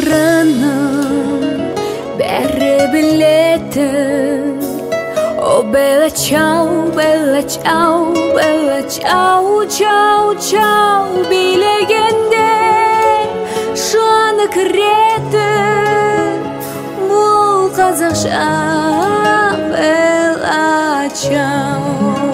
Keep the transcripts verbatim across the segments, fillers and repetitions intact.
сырының бәрі білетін. О, бела чау, бела чау, бела чау, чау, чау, билегенде жаны кіретін. Бұл қазақша бела чау.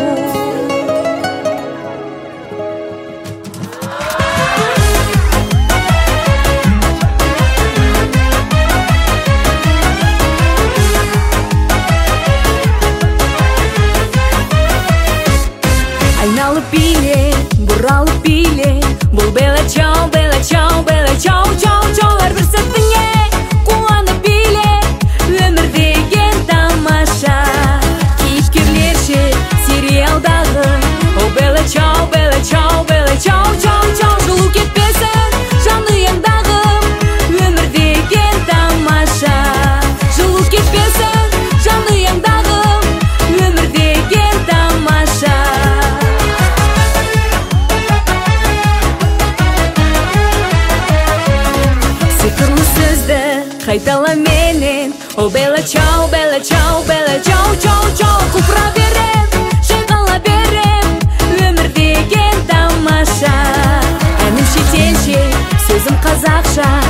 Айналып биле, бұралып биле, бұл бела чау, бела чау, бела чау, чау, чау. Әрбір сәтіңе қуанып биле, өмір деген тамаша. Кейіпкерлерше сериалдағы, о, бела чау, бела чау, бела чау, чау, чау. Жылу кетпесін жанұяңдағы, өмір деген тамаша. Жылу кетпесін жанұяңдағы, өмір деген тамаша. Сиқырлы сөзді қайтала менен, о, бела чау, бела чау, бела чау, чау, чау. Құлпыра берем, шайқала берем, өмір деген тамаша. Әнім шетелше, сөзім қазақша.